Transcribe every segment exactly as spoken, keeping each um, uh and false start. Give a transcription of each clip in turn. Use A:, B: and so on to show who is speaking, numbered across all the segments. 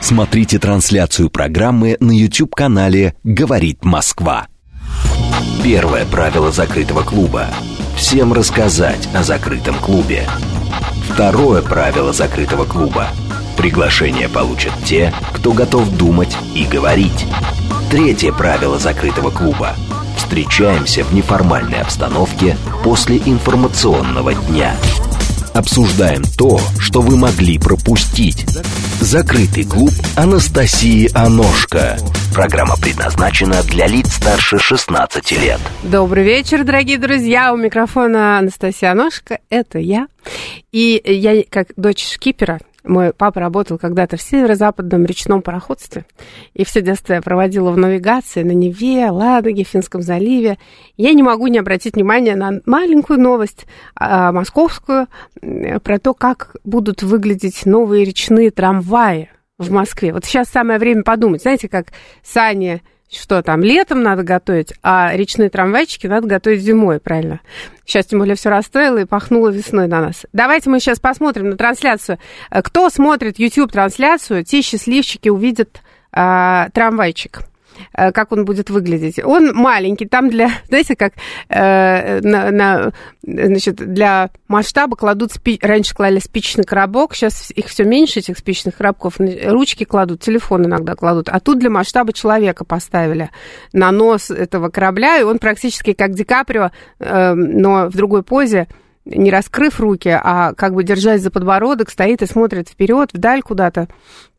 A: Смотрите трансляцию программы на YouTube-канале «Говорит Москва». Первое правило закрытого клуба – всем рассказать о закрытом клубе. Второе правило закрытого клуба – приглашение получат те, кто готов думать и говорить. Третье правило закрытого клуба – встречаемся в неформальной обстановке после информационного дня. Обсуждаем то, что вы могли пропустить. Закрытый клуб Анастасии Аношко. Программа предназначена для лиц старше шестнадцати лет.
B: Добрый вечер, дорогие друзья. У микрофона Анастасия Аношко. Это я. И я, как дочь шкипера, мой папа работал когда-то в северо-западном речном пароходстве, и все детство я проводила в навигации на Неве, Ладоге, Финском заливе. Я не могу не обратить внимания на маленькую новость а, московскую про то, как будут выглядеть новые речные трамваи в Москве. Вот сейчас самое время подумать. Знаете, как сани... Что там, летом надо готовить, а речные трамвайчики надо готовить зимой, правильно? Сейчас, тем более, все растаяло и пахнуло весной на нас. Давайте мы сейчас посмотрим на трансляцию. Кто смотрит YouTube-трансляцию, те счастливчики увидят а, трамвайчик. Как он будет выглядеть. Он маленький, там для, знаете, как э, на, на, значит, для масштаба кладут, спи... раньше клали спичечный коробок, сейчас их все меньше, этих спичечных коробков, ручки кладут, телефон иногда кладут, а тут для масштаба человека поставили на нос этого корабля, и он практически как Ди Каприо, э, но в другой позе, не раскрыв руки, а как бы держась за подбородок, стоит и смотрит вперед, вдаль куда-то.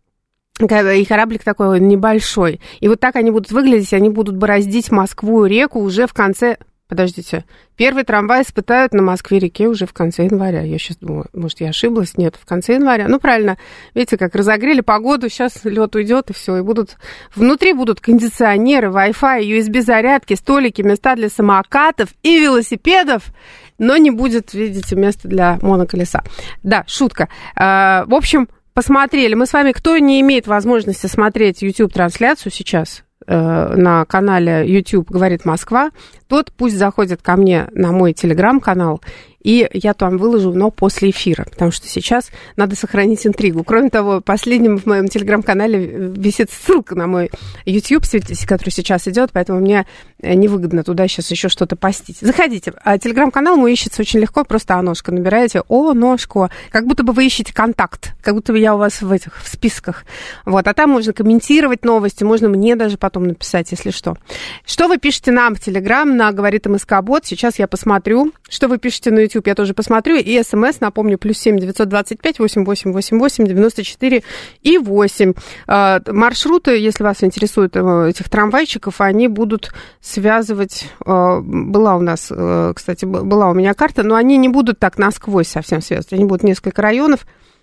B: И кораблик такой небольшой. И вот так они будут выглядеть, они будут бороздить Москву реку уже в конце... Подождите. Первый трамвай испытают на Москве-реке уже в конце января. Я сейчас думаю, может, я ошиблась? Нет, в конце января. Ну, правильно. Видите, как разогрели погоду, сейчас лед уйдет, и все. И будут... Внутри будут кондиционеры, Wi-Fi, ю эс би-зарядки, столики, места для самокатов и велосипедов. Но не будет, видите, места для моноколеса. Да, шутка. В общем... Посмотрели. Мы с вами, кто не имеет возможности смотреть YouTube-трансляцию сейчас э, на канале YouTube «Говорит Москва», тот пусть заходит ко мне на мой телеграм-канал, и я там выложу, но после эфира, потому что сейчас надо сохранить интригу. Кроме того, последним в моем телеграм-канале висит ссылка на мой YouTube, который сейчас идет, поэтому мне невыгодно туда сейчас еще что-то постить. Заходите. А телеграм-канал мой ищется очень легко, просто Аношка набираете, о, Ношко, как будто бы вы ищете контакт, как будто бы я у вас в этих, в списках. Вот, а там можно комментировать новости, можно мне даже потом написать, если что. Что вы пишете нам в телеграм, на «Говорит МСК-бот», сейчас я посмотрю. Что вы пишете на YouTube, я тоже посмотрю. И СМС, напомню, плюс семь девятьсот двадцать пять восемь восемь восемь восемь девяносто четыре и восемь. Маршруты, если вас интересуют этих трамвайчиков, они будут связывать... Была у нас, кстати, была у меня карта, но они не будут так насквозь совсем связывать. Они будут несколько районов.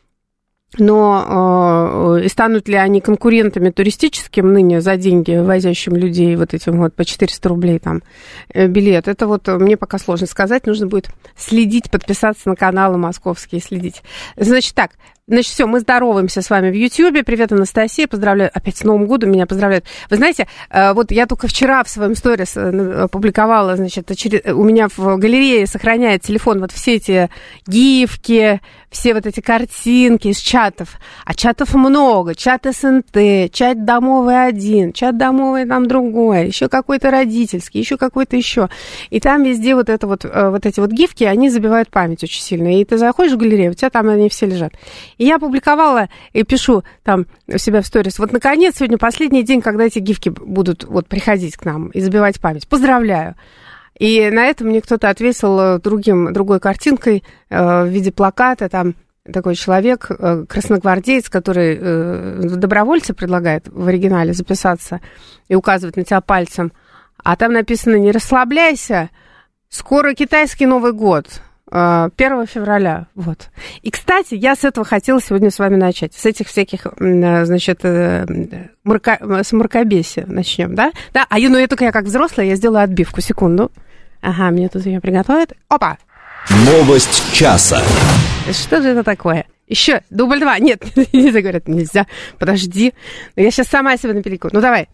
B: Но э, станут ли они конкурентами туристическим ныне за деньги, возящим людей вот этим вот по четыреста рублей там билет? Это вот мне пока сложно сказать. Нужно будет следить, подписаться на каналы московские, следить. Значит так, значит все, мы здороваемся с вами в Ютьюбе. Привет, Анастасия, поздравляю. Опять с Новым годом меня поздравляют. Вы знаете, э, вот я только вчера в своем сторис опубликовала, значит, у меня в галерее сохраняет телефон вот все эти гифки, все вот эти картинки из чатов. А чатов много. Чат эс эн тэ, чат домовый один, чат домовый там другой, еще какой-то родительский, еще какой-то еще. И там везде вот, это вот, вот эти вот гифки, они забивают память очень сильно. И ты заходишь в галерею, у тебя там они все лежат. И я опубликовала и пишу там у себя в сторис. Вот, наконец, сегодня последний день, когда эти гифки будут вот приходить к нам и забивать память. Поздравляю. И на это мне кто-то ответил другим, другой картинкой э, в виде плаката. Там такой человек, э, красногвардеец, который э, добровольца предлагает в оригинале записаться и указывает на тебя пальцем. А там написано: не расслабляйся, скоро китайский Новый год. первого февраля, вот. И, кстати, я с этого хотела сегодня с вами начать. С этих всяких, значит, мрака... с мракобесия начнем, да? Да, а я, ну, я только я как взрослая, я сделаю отбивку, секунду. Ага, мне тут ее приготовят. Опа!
A: Новость часа.
B: Что же это такое? Еще, дубль два. Нет, нельзя, говорят, нельзя. Подожди. Я сейчас сама себя напиликаю. Ну, давай.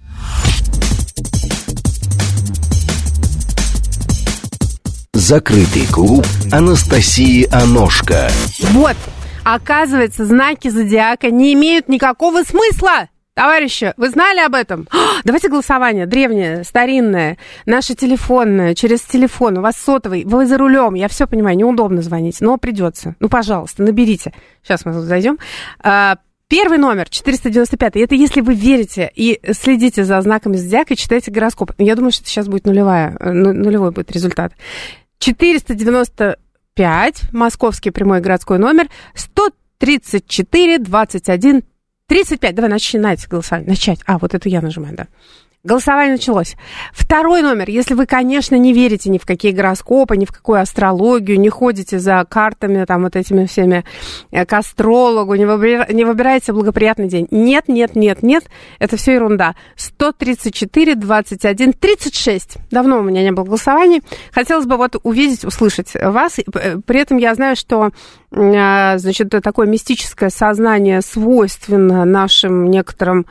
A: Закрытый клуб Анастасии Аношко.
B: Вот. Оказывается, знаки зодиака не имеют никакого смысла. Товарищи, вы знали об этом? Давайте голосование. Древнее, старинное, наше телефонное, через телефон. У вас сотовый, вы за рулем. Я все понимаю, неудобно звонить, но придется. Ну, пожалуйста, наберите. Сейчас мы зайдем. Первый номер, четыреста девяносто пять. Это если вы верите и следите за знаками зодиака и читаете гороскоп. Я думаю, что сейчас будет нулевая, нулевой будет результат. четыреста девяносто пять, московский прямой городской номер, сто тридцать четыре двадцать один тридцать пять. Давай начинайте голосование. Начать. А, вот это я нажимаю, да. Голосование началось. Второй номер. Если вы, конечно, не верите ни в какие гороскопы, ни в какую астрологию, не ходите за картами, там, вот этими всеми к астрологу, не, выбира... не выбираете благоприятный день. Нет, нет, нет, нет. Это все ерунда. сто тридцать четыре двадцать один тридцать шесть. Давно у меня не было голосований. Хотелось бы вот увидеть, услышать вас. При этом я знаю, что, значит, такое мистическое сознание свойственно нашим некоторым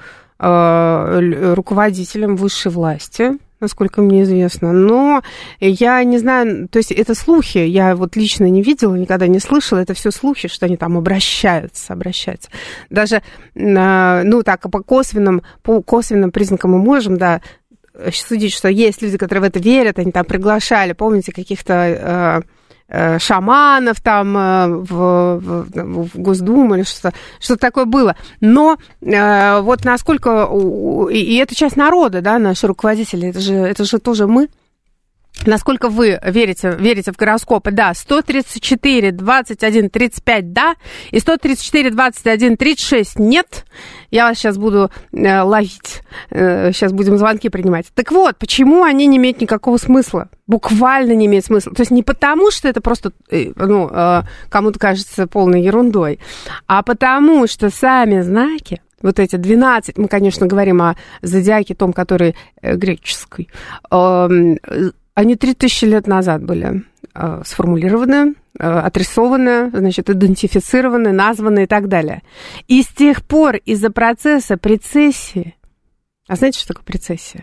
B: руководителем высшей власти, насколько мне известно. Но я не знаю, то есть это слухи, я вот лично не видела, никогда не слышала, это все слухи, что они там обращаются, обращаются. Даже, ну, так, по косвенным, по косвенным признакам мы можем, да, судить, что есть люди, которые в это верят, они там приглашали, помните, каких-то шаманов там в, в, в Госдуму или что-то, что-то такое было. Но э, вот насколько... И, и это часть народа, да, наши руководители, это же, это же тоже мы. Насколько вы верите, верите в гороскопы? Да, сто тридцать четыре двадцать один тридцать пять, да, и сто тридцать четыре двадцать один тридцать шесть, нет. Я вас сейчас буду э, ловить, э, сейчас будем звонки принимать. Так вот, почему они не имеют никакого смысла? Буквально не имеют смысла. То есть не потому, что это просто, э, ну, э, кому-то кажется полной ерундой, а потому, что сами знаки, вот эти двенадцать, мы, конечно, говорим о зодиаке, том, который э, греческий, э, они три тысячи лет назад были э, сформулированы, э, отрисованы, значит, идентифицированы, названы и так далее. И с тех пор из-за процесса прецессии, а знаете, что такое прецессия?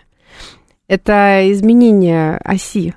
B: Это изменение оси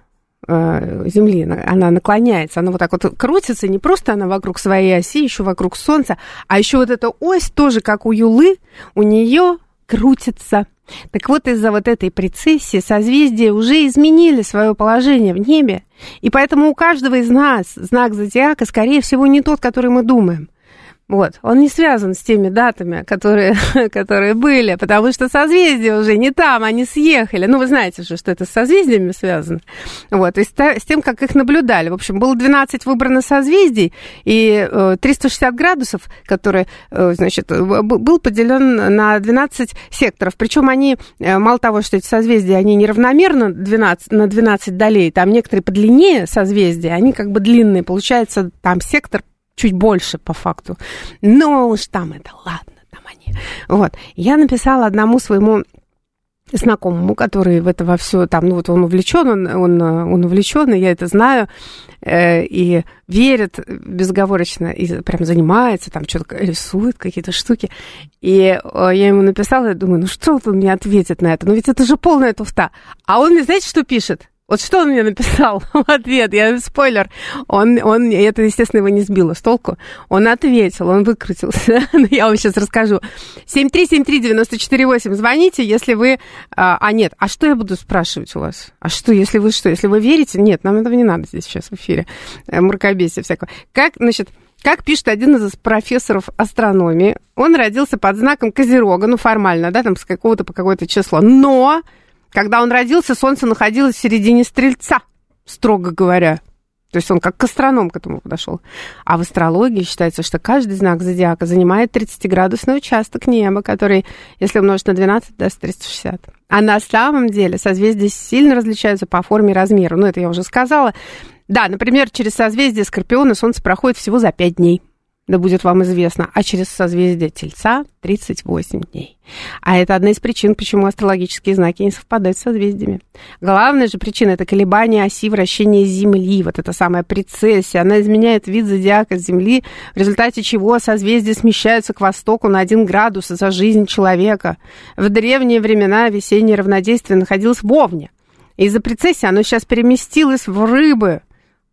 B: э, Земли, она наклоняется, она вот так вот крутится, не просто она вокруг своей оси, еще вокруг Солнца, а еще вот эта ось тоже, как у Юлы, у нее крутится. Так вот, из-за вот этой прецессии созвездия уже изменили свое положение в небе, и поэтому у каждого из нас знак зодиака, скорее всего, не тот, который мы думаем. Вот, он не связан с теми датами, которые, которые были, потому что созвездия уже не там, они съехали. Ну, вы знаете же, что это с созвездиями связано. Вот, и с тем, как их наблюдали. В общем, было двенадцать выбрано созвездий, и триста шестьдесят градусов, который, значит, был поделен на двенадцать секторов. Причем они, мало того, что эти созвездия, они неравномерно двенадцать, на двенадцать долей, там некоторые подлиннее созвездия, они как бы длинные, получается, там сектор чуть больше по факту. Но уж там это, ладно, там они. Вот. Я написала одному своему знакомому, который в это во все там, ну вот он увлечен, он, он, он увлечен, и я это знаю, э, и верит безоговорочно, и прям занимается, там что-то рисует, какие-то штуки. И э, я ему написала, я думаю, ну что он мне ответит на это? Ну ведь это же полная туфта. А он мне, знаете, что пишет? Вот что он мне написал в ответ? Я спойлер. Он, он, это, естественно, его не сбило с толку. Он ответил, он выкрутился. Я вам сейчас расскажу. семь три семь три девять четыре восемь. Звоните, если вы... А, а нет, а что я буду спрашивать у вас? А что, если вы что? Если вы верите? Нет, нам этого не надо здесь сейчас в эфире. Мракобесие всякого. Как, значит... Как пишет один из профессоров астрономии, он родился под знаком Козерога, ну, формально, да, там с какого-то по какое-то число. Но... Когда он родился, Солнце находилось в середине Стрельца, строго говоря. То есть он как к астроном к этому подошел. А в астрологии считается, что каждый знак зодиака занимает тридцатиградусный участок неба, который, если умножить на двенадцать, даст триста шестьдесят. А на самом деле созвездия сильно различаются по форме и размеру. Ну, это я уже сказала. Да, например, через созвездие Скорпиона Солнце проходит всего за пять дней. Да будет вам известно, а через созвездие Тельца тридцать восемь дней. А это одна из причин, почему астрологические знаки не совпадают с созвездиями. Главная же причина – это колебание оси вращения Земли, вот эта самая прецессия. Она изменяет вид зодиака Земли, в результате чего созвездия смещаются к востоку на один градус за жизнь человека. В древние времена весеннее равнодействие находилось в Овне. Из-за прецессии оно сейчас переместилось в Рыбы.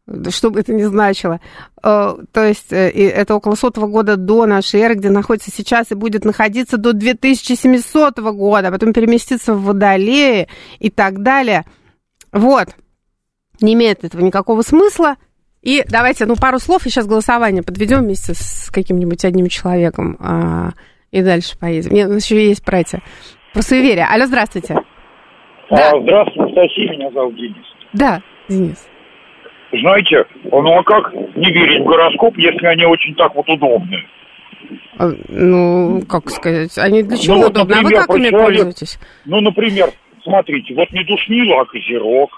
B: что бы это ни значило. То есть это около сотого года до нашей эры, где находится сейчас и будет находиться до две тысячи семисотого года, а потом переместиться в Водолее и так далее. Вот. Не имеет этого никакого смысла. И давайте, ну, пару слов, и сейчас голосование подведем вместе с каким-нибудь одним человеком, а, и дальше поедем. Нет, у нас еще есть братья. Про суеверие. Алло, здравствуйте.
C: А,
B: да.
C: Здравствуйте, Анастасия, меня зовут Денис.
B: Да, Денис.
C: Знаете, ну а как не верить в гороскоп, если они очень так вот удобны?
B: А, ну, как сказать, они для чего
C: ну,
B: удобны?
C: Например,
B: а вы как ими
C: человек,
B: пользуетесь?
C: Ну, например, смотрите, вот не душнила, а козерог.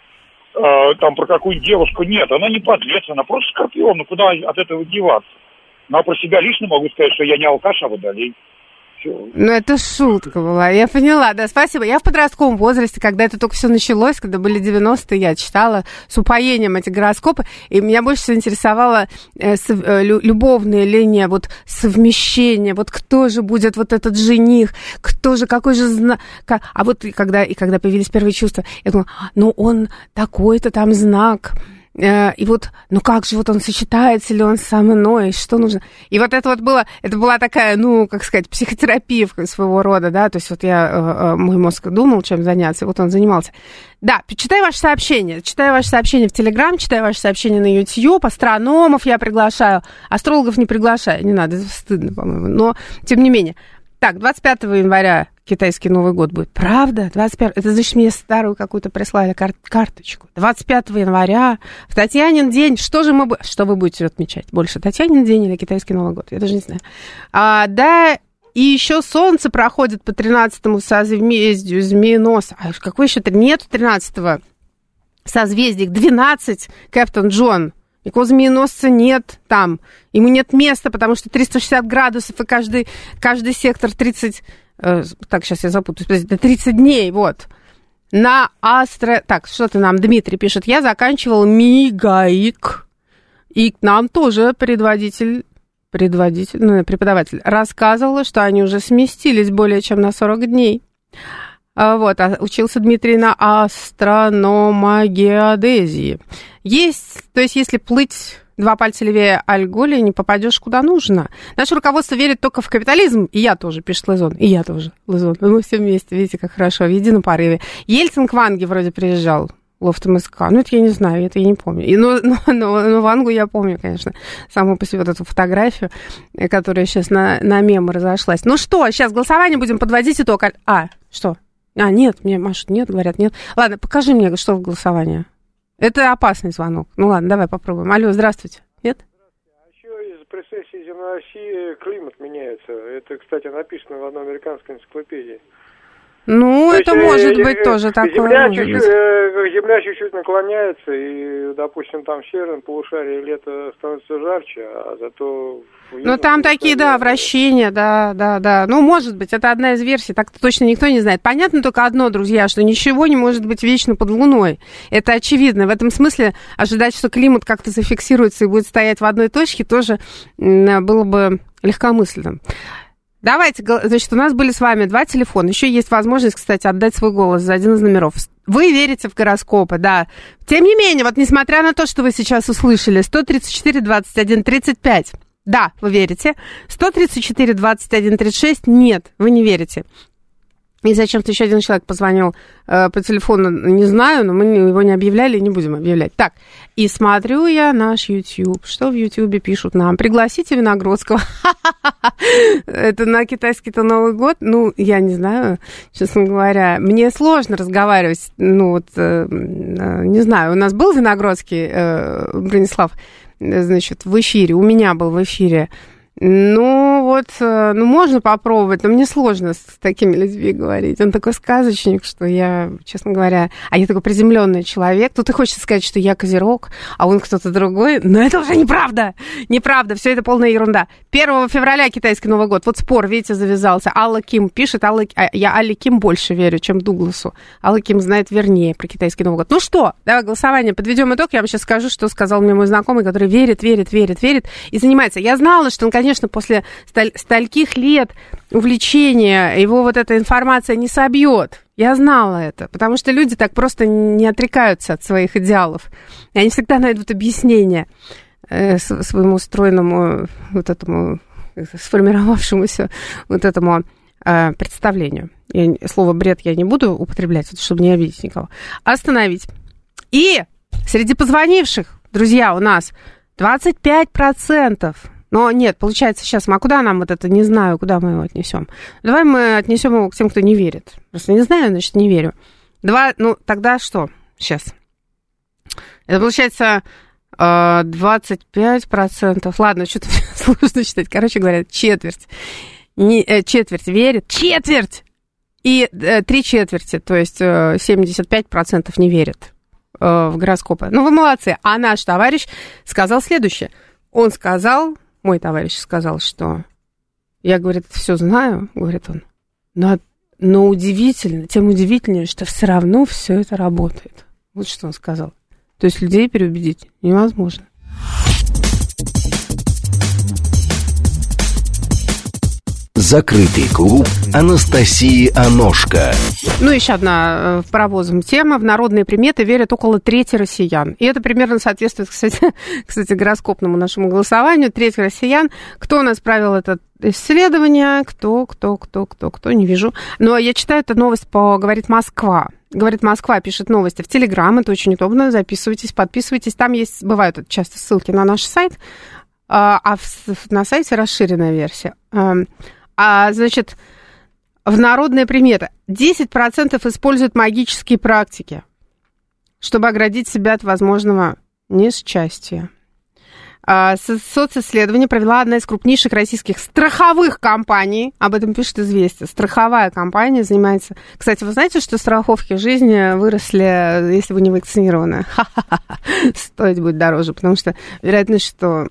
C: Э, там про какую-нибудь девушку нет, она не подлец, она просто скорпион, ну куда от этого деваться? Ну, а про себя лично могу сказать, что я не алкаш, а водолей.
B: Ну, это шутка была, я поняла, да, спасибо. Я в подростковом возрасте, когда это только все началось, когда были девяностые, я читала с упоением эти гороскопы, и меня больше всего интересовала э, сов, э, любовная линия, вот совмещение, вот кто же будет вот этот жених, кто же, какой же знак. А вот и когда, и когда появились первые чувства, я думала, ну, он такой-то там знак. И вот, ну как же, вот он сочетается ли он со мной, что нужно? И вот это вот было, это была такая, ну, как сказать, психотерапия своего рода, да, то есть вот я, мой мозг думал, чем заняться, и вот он занимался. Да, читаю ваши сообщения, читаю ваши сообщения в Телеграм, читаю ваши сообщения на Ютьюб, астрономов я приглашаю, астрологов не приглашаю, не надо, это стыдно, по-моему, но тем не менее. Так, двадцать пятого января китайский Новый год будет. Правда? двадцать пятого Это значит, мне старую какую-то прислали кар- карточку. двадцать пятого января в Татьянин день. Что же мы... Что вы будете отмечать? Больше Татьянин день или китайский Новый год? Я даже не знаю. А, да, и еще солнце проходит по тринадцатому созвездию Змееноса. А какой еще? Нет тринадцатого созвездия. двенадцать, Кэптон Джон. Никакого змееносца нет там. Ему нет места, потому что триста шестьдесят градусов, и каждый, каждый сектор тридцать... Э, так, сейчас я запутаюсь. тридцать дней, вот. На астро... Так, что-то нам Дмитрий пишет. Я заканчивал МИГАИК. И к нам тоже предводитель... Предводитель, ну, преподаватель рассказывала, что они уже сместились более чем на сорок дней. Вот, а учился Дмитрий на астрономагеодезии. Есть, то есть, если плыть два пальца левее Альголи, не попадешь куда нужно. Наше руководство верит только в капитализм, и я тоже, пишет Лызон, и я тоже, Лызон. Мы все вместе, видите, как хорошо, в едином порыве. Ельцин к Ванге вроде приезжал, лофт МСК. Ну, это я не знаю, это я не помню. И, ну, ну, ну, ну, Вангу я помню, конечно, саму по себе вот эту фотографию, которая сейчас на, на мемы разошлась. Ну что, сейчас голосование будем подводить итог. А, что? А, нет, мне машут, нет, говорят, нет. Ладно, покажи мне, что в голосовании. Это опасный звонок. Ну ладно, давай попробуем. Алло, здравствуйте. Нет?
D: А еще из прецессии земной оси климат меняется. Это, кстати, написано в одной американской энциклопедии.
B: Ну,
D: То
B: это
D: есть,
B: может
D: э,
B: быть
D: э,
B: тоже такое.
D: Земля чуть-чуть, э, земля чуть-чуть наклоняется, и, допустим, там в северном полушарии лето становится жарче, а зато...
B: Ну, там такие, да, вращения, да, да, да. Ну, может быть, это одна из версий, так точно никто не знает. Понятно только одно, друзья, что ничего не может быть вечно под луной. Это очевидно. В этом смысле ожидать, что климат как-то зафиксируется и будет стоять в одной точке, тоже было бы легкомысленно. Давайте, значит, у нас были с вами два телефона. Еще есть возможность, кстати, отдать свой голос за один из номеров. Вы верите в гороскопы, да. Тем не менее, вот несмотря на то, что вы сейчас услышали, сто тридцать четыре двадцать один тридцать пять, да, вы верите. сто тридцать четыре двадцать один тридцать шесть, нет, вы не верите. И зачем-то еще один человек позвонил э, по телефону, не знаю, но мы его не объявляли и не будем объявлять. Так, и смотрю я наш YouTube. Что в YouTube пишут нам? Пригласите Виногродского. Это на китайский-то Новый год? Ну, я не знаю, честно говоря. Мне сложно разговаривать. Ну, вот, не знаю, у нас был Виногродский, Бронислав, значит, в эфире. У меня был в эфире. Ну, вот, ну, можно попробовать, но мне сложно с такими людьми говорить. Он такой сказочник, что я, честно говоря... А я такой приземленный человек. Тут и хочется сказать, что я козерог, а он кто-то другой. Но это уже неправда. Неправда, все это полная ерунда. первого февраля китайский Новый год. Вот спор, видите, завязался. Алла Ким пишет. Алла... Я Алле Ким больше верю, чем Дугласу. Алла Ким знает вернее про китайский Новый год. Ну что, давай голосование, подведем итог. Я вам сейчас скажу, что сказал мне мой знакомый, который верит, верит, верит, верит и занимается. Я знала, что он, конечно, после сталь, стольких лет увлечения его вот эта информация не собьет. Я знала это, потому что люди так просто не отрекаются от своих идеалов. И они всегда найдут объяснение э, своему устроенному, вот этому, сформировавшемуся вот этому э, представлению. Я, слово «бред» я не буду употреблять, чтобы не обидеть никого. Остановить. И среди позвонивших, друзья, у нас двадцать пять процентов. Но нет, получается сейчас, а куда нам вот это, не знаю, куда мы его отнесем? Давай мы отнесем его к тем, кто не верит. Просто не знаю, значит, не верю. Два, ну, тогда что? Сейчас. Это получается двадцать пять процентов. Ладно, что-то сложно считать. Короче говоря, четверть. Не, э, четверть верит. Четверть! И э, три четверти, то есть э, семьдесят пять процентов не верит э, в гороскопы. Ну, вы молодцы. А наш товарищ сказал следующее. Он сказал... Мой товарищ сказал, что я, говорит, все знаю, говорит он, но, но удивительно, тем удивительнее, что все равно все это работает. Вот что он сказал. То есть людей переубедить невозможно.
A: Закрытый клуб Анастасии Аношко.
B: Ну, еще одна в паровозом тема. В народные приметы верят около трети россиян. И это примерно соответствует, кстати, кстати, гороскопному нашему голосованию. Треть россиян. Кто у нас провел это исследование? Кто, кто, кто, кто, кто? Не вижу. Но я читаю эту новость по «Говорит Москва». «Говорит Москва» пишет новости в Телеграм. Это очень удобно. Записывайтесь, подписывайтесь. Там есть, бывают часто ссылки на наш сайт. А на сайте расширенная версия. А, значит, в народные приметы десять процентов используют магические практики, чтобы оградить себя от возможного несчастья. А, социсследование провела одна из крупнейших российских страховых компаний. Об этом пишет «Известия». Страховая компания занимается... Кстати, вы знаете, что страховки жизни выросли, если вы не вакцинированы? Стоить будет дороже, потому что вероятность, что...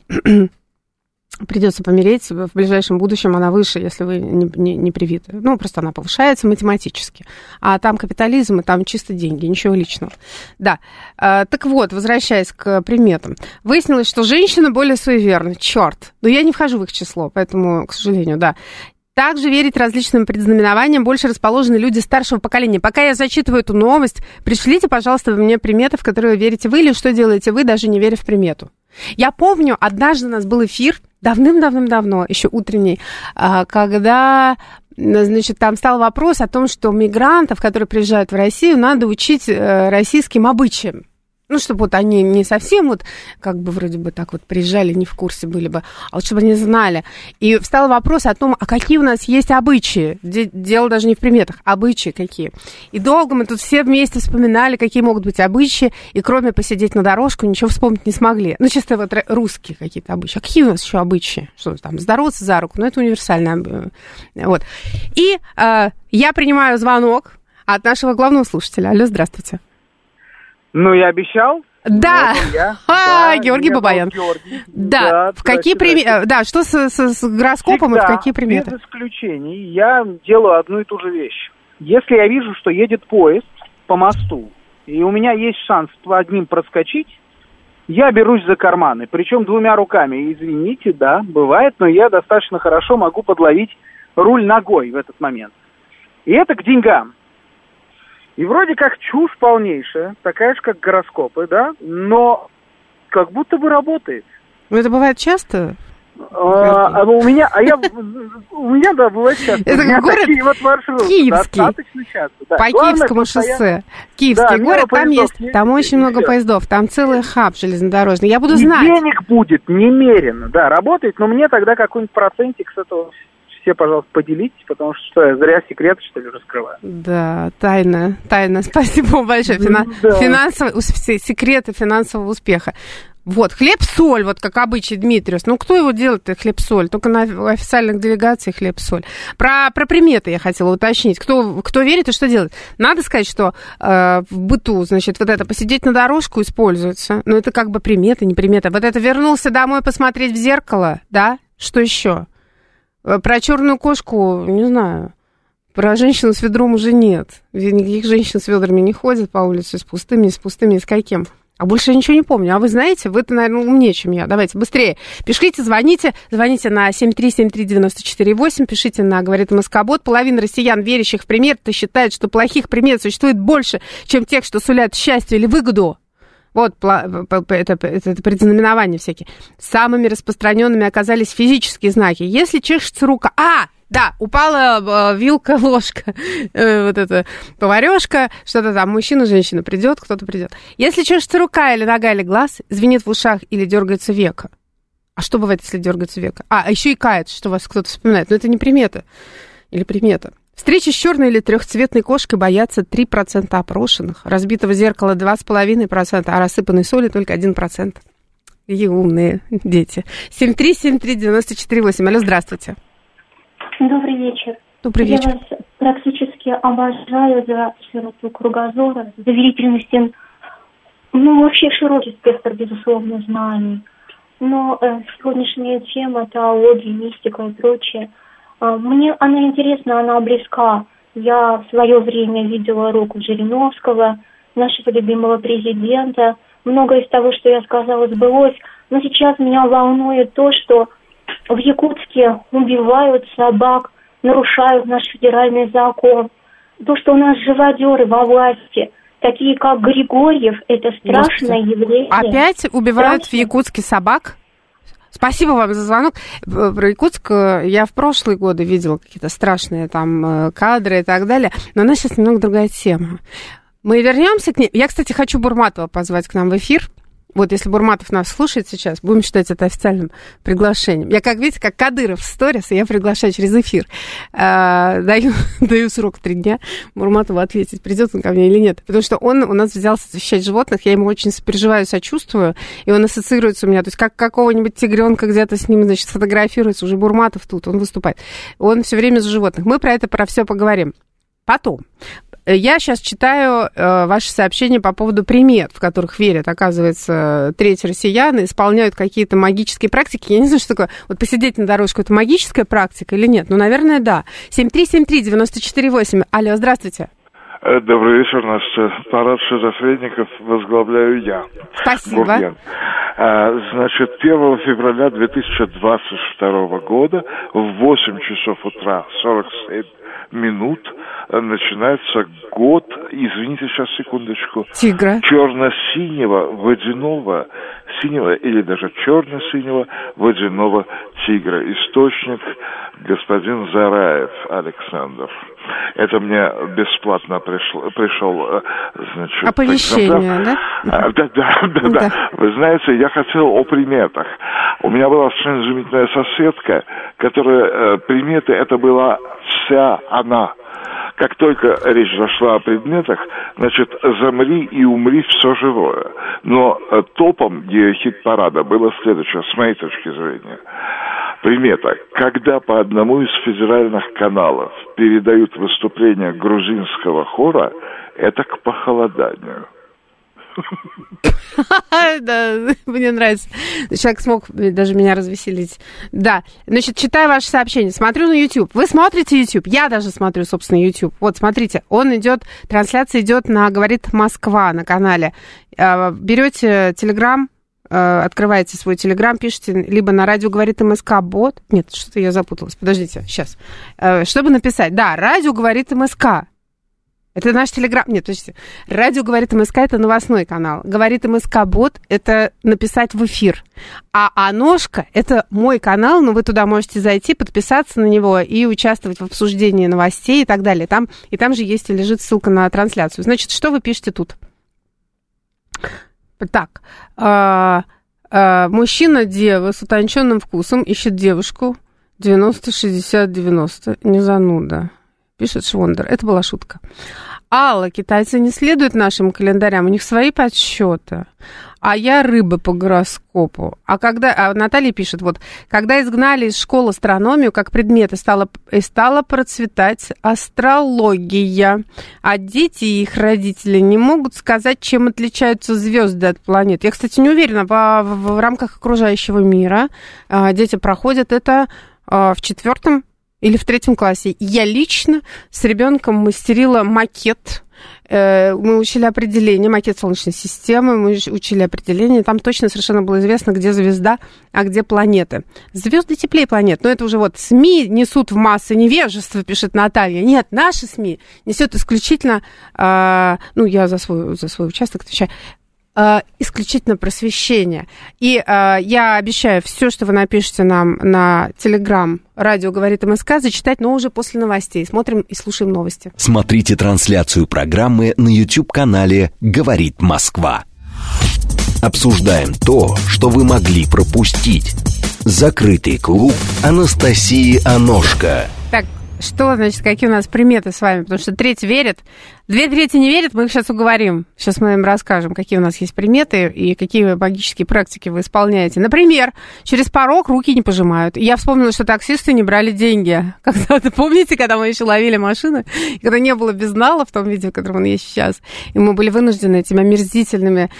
B: придется помереть в ближайшем будущем, она выше, если вы не, не, не привиты. Ну, просто она повышается математически. А там капитализм, и там чисто деньги, ничего личного. Да. А, так вот, возвращаясь к приметам. Выяснилось, что женщины более суеверны. Черт. Но я не вхожу в их число, поэтому, к сожалению, да. Также верить различным предзнаменованиям больше расположены люди старшего поколения. Пока я зачитываю эту новость, пришлите, пожалуйста, мне приметы, в которые верите вы, или что делаете вы, даже не веря в примету. Я помню, однажды у нас был эфир, давным-давным-давно, еще утренний, когда, значит, там стал вопрос о том, что мигрантов, которые приезжают в Россию, надо учить российским обычаям. Ну, чтобы вот они не совсем вот, как бы, вроде бы так вот приезжали, не в курсе были бы, а вот чтобы они знали. И встал вопрос о том, а какие у нас есть обычаи. Дело даже не в приметах, обычаи какие. И долго мы тут все вместе вспоминали, какие могут быть обычаи, и кроме посидеть на дорожку, ничего вспомнить не смогли. Ну, чисто вот русские какие-то обычаи. А какие у нас еще обычаи? Что там, здороваться за руку? Ну, это универсально. Вот. И э, я принимаю звонок от нашего главного слушателя. Алло, здравствуйте.
E: Ну, я обещал.
B: Да,
E: я.
B: а,
E: да
B: Георгий Бабаян.
E: Георгий.
B: Да. Да, в какие приметы? Да, что с, с, с гороскопом
E: Всегда,
B: и в какие приметы?
E: Без исключений, я делаю одну и ту же вещь. Если я вижу, что едет поезд по мосту, и у меня есть шанс по одним проскочить, я берусь за карманы, причем двумя руками. Извините, да, бывает, но я достаточно хорошо могу подловить руль ногой в этот момент. И это к деньгам. И вроде как чушь полнейшая, такая же, как гороскопы, да, но как будто бы работает.
B: Ну, это бывает часто?
E: А, а у меня, а я, у меня, да, бывает часто.
B: Это город
E: такие вот маршруты,
B: Киевский,
E: достаточно часто. Да.
B: По
E: Главное,
B: Киевскому
E: постоянно...
B: шоссе. Киевский
E: да,
B: город, там есть,
E: есть,
B: там очень много
E: все.
B: поездов, там целый хаб железнодорожный. Я буду
E: и
B: знать.
E: денег будет немерено, да, работает, но мне тогда какой-нибудь процентик с этого все, пожалуйста, поделитесь, потому что, что я зря секреты, что ли, раскрываю.
B: Да, тайна, тайна. Спасибо вам большое. Фина...
E: Да.
B: Финансовые, секреты финансового успеха. Вот, хлеб-соль, вот как обычай Дмитриус. Ну, кто его делает-то, хлеб-соль? Только на официальных делегациях хлеб-соль. Про, про приметы я хотела уточнить. Кто, кто верит и что делает? Надо сказать, что э, в быту, значит, вот это посидеть на дорожку используется. Но это как бы примета, не примета. Вот это вернулся домой посмотреть в зеркало, да? Что еще? Про черную кошку, не знаю. Про женщину с ведром уже нет. Никаких женщин с ведрами не ходят по улице с пустыми, с пустыми, с каким. А больше я ничего не помню. А вы знаете, вы-то, наверное, умнее, чем я. Давайте быстрее. Пишите, звоните. Звоните на семь три семь три девять четыре восемь. Пишите на «Говорит МСК-бот». Половина россиян, верящих в приметы, считает, что плохих примет существует больше, чем тех, что сулят счастье или выгоду. Вот это, это, это предзнаменования всякие. Самыми распространенными оказались физические знаки. Если чешется рука... А! Да, упала вилка, ложка, вот эта поварёшка, что-то там, мужчина, женщина придет, кто-то придет. Если чешется рука или нога или глаз, звенит в ушах или дергается веко. А что бывает, если дергается веко? А, еще и кает, что вас кто-то вспоминает. Но это не примета. Или примета. Встречи с черной или трехцветной кошкой боятся три процента опрошенных. Разбитого зеркала два с половиной процента, а рассыпанной соли только один процент. И умные дети. семь три семь три девять четыре восемь. Алло, здравствуйте.
F: Добрый вечер.
B: Добрый вечер.
F: Я вас практически обожаю за широту кругозора, за доверительность, ну, вообще широкий спектр, безусловно, знаний. Но э, сегодняшняя тема, теология, мистика и прочее, э, мне она интересна, она близка. Я в свое время видела руку Жириновского, нашего любимого президента. Многое из того, что я сказала, сбылось. Но сейчас меня волнует то, что в Якутске убивают собак, нарушают наш федеральный закон. То, что у нас живодеры во власти, такие как Григорьев, это страшное Господи. явление.
B: Опять убивают
F: Страшно.
B: в Якутске собак? Спасибо вам за звонок. Про Якутск я в прошлые годы видела какие-то страшные там кадры и так далее, но у нас сейчас немного другая тема. Мы вернемся к ней. Я, кстати, хочу Бурматова позвать к нам в эфир. Вот если Бурматов нас слушает сейчас, будем считать это официальным приглашением. Я, как видите, как Кадыров в сторис, я приглашаю через эфир. А, даю, даю срок три дня Бурматову ответить, придет он ко мне или нет. Потому что он у нас взялся защищать животных, я ему очень сопереживаю, сочувствую, и он ассоциируется у меня. То есть как какого-нибудь тигренка где-то с ним, значит, фотографируется, уже Бурматов тут, он выступает. Он все время за животных. Мы про это, про все поговорим. Потом. Я сейчас читаю э, ваши сообщения по поводу примет, в которых верят, оказывается, треть россиян, исполняют какие-то магические практики. Я не знаю, что такое. Вот посидеть на дорожку, это магическая практика или нет? Ну, наверное, да. семь три семь три девять четыре восемь. Алло, здравствуйте.
G: Добрый вечер, наш парад шизофреников возглавляю я.
B: Спасибо.
G: Гурген. Значит, первого февраля две тысячи двадцать второго года в восемь часов утра сорок семь минут начинается год, извините, сейчас, секундочку,
B: Тигра.
G: черно-синего водяного, синего или даже черно-синего водяного тигра. Источник господин Зараев Александр. Это мне бесплатно пришло, пришел, значит...
B: Оповещение, да?
G: А, да, да, да, да. Вы знаете, я хотел о приметах. У меня была совершенно изумительная соседка, которая, приметы, это была вся она. Как только речь зашла о предметах, значит, замри и умри все живое. Но топом ее хит-парада было следующее, с моей точки зрения. Примета. Когда по одному из федеральных каналов передают выступление грузинского хора, это к похолоданию.
B: Да, мне нравится. Человек смог даже меня развеселить. Да, значит, читаю ваши сообщения, смотрю на YouTube. Вы смотрите YouTube? Я даже смотрю, собственно, YouTube. Вот, смотрите, он идет, трансляция идет на «Говорит Москва» на канале. Берете Telegram, открываете свой Telegram, пишите либо на радио «Говорит МСК-бот». Нет, что-то я запуталась. Подождите, сейчас. Чтобы написать, да, радио «Говорит МСК». Это наш телеграм... Нет, подождите. Радио «Говорит МСК» — это новостной канал. «Говорит МСК-бот» — это написать в эфир. А «Аношка» — это мой канал, но вы туда можете зайти, подписаться на него и участвовать в обсуждении новостей и так далее. Там, и там же есть и лежит ссылка на трансляцию. Значит, что вы пишете тут? Так. А, а, мужчина-дева с утонченным вкусом ищет девушку девяносто шестьдесят девяносто. Не зануда. Пишет Швондер. Это была шутка. Алла, китайцы не следуют нашим календарям, у них свои подсчеты. А я рыба по гороскопу. А когда, а Наталья пишет, вот, когда изгнали из школы астрономию как предмет, и стала, и стала процветать астрология. А дети и их родители не могут сказать, чем отличаются звезды от планет. Я, кстати, не уверена, в, в, в рамках окружающего мира а, дети проходят это а, в четвертом или в третьем классе. Я лично с ребенком мастерила макет мы учили определение, макет Солнечной системы, мы учили определение, там точно совершенно было известно, где звезда, а где планеты. Звезды теплее планет, но это уже вот СМИ несут в массы невежество, пишет Наталья. Нет, наши СМИ несут исключительно, ну, я за свой, за свой участок отвечаю, исключительно просвещение. И э, я обещаю все, что вы напишете нам на Телеграм «Радио говорит МСК», зачитать, но уже после новостей. Смотрим и слушаем новости.
A: Смотрите трансляцию программы на YouTube-канале «Говорит Москва». Обсуждаем то, что вы могли пропустить. Закрытый клуб Анастасии Аношко.
B: Так, что, значит, какие у нас приметы с вами? Потому что треть верит, две трети не верят, мы их сейчас уговорим. Сейчас мы им расскажем, какие у нас есть приметы и какие магические практики вы исполняете. Например, через порог руки не пожимают. Я вспомнила, что таксисты не брали деньги. Когда-то, помните, когда мы еще ловили машины, когда не было безнала в том виде, в котором он есть сейчас, и мы были вынуждены этими омерзительными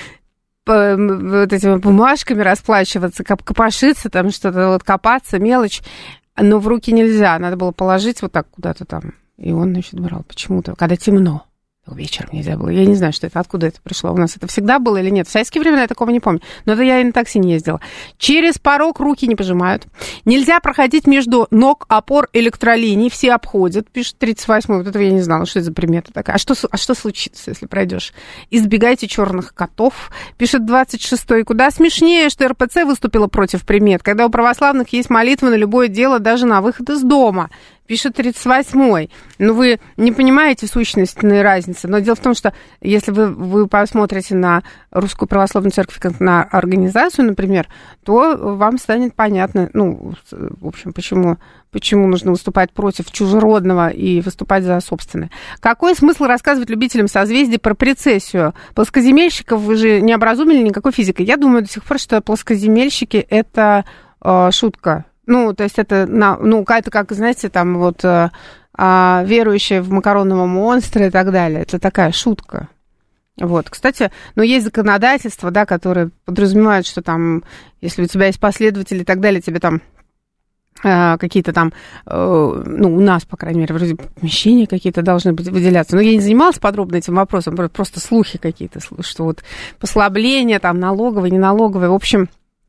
B: вот этими бумажками расплачиваться, копошиться, там что-то, вот копаться, мелочь. Но в руки нельзя, надо было положить вот так куда-то там. И он, значит, брал почему-то, когда темно. Вечером нельзя было. Я не знаю, что это, откуда это пришло. У нас это всегда было или нет? В советские времена я такого не помню. Но это я и на такси не ездила. Через порог руки не пожимают. Нельзя проходить между ног опор электролиний. Все обходят, пишет тридцать восьмой. Вот этого я не знала, что это за примета такая. А что, а что случится, если пройдешь? Избегайте черных котов, пишет двадцать шестой. Куда смешнее, что эр пэ цэ выступила против примет, когда у православных есть молитва на любое дело, даже на выход из дома. Пишет тридцать восьмой. Ну, вы не понимаете сущностной разницы. Но дело в том, что если вы, вы посмотрите на Русскую Православную Церковь как на организацию, например, то вам станет понятно, ну, в общем, почему, почему нужно выступать против чужеродного и выступать за собственное. Какой смысл рассказывать любителям созвездий про прецессию? Плоскоземельщиков вы же не образумили никакой физикой. Я думаю до сих пор, что плоскоземельщики – это э, шутка. Ну, то есть это, ну, это как, знаете, там вот а, а, верующие в макаронного монстра и так далее. Это такая шутка. Вот, кстати, ну, есть законодательство, да, которое подразумевает, что там, если у тебя есть последователи и так далее, тебе там а, какие-то там, а, ну, у нас, по крайней мере, вроде помещения какие-то должны быть выделяться. Но я не занималась подробно этим вопросом, просто слухи какие-то, что вот послабление, там, налоговые, неналоговые, в общем...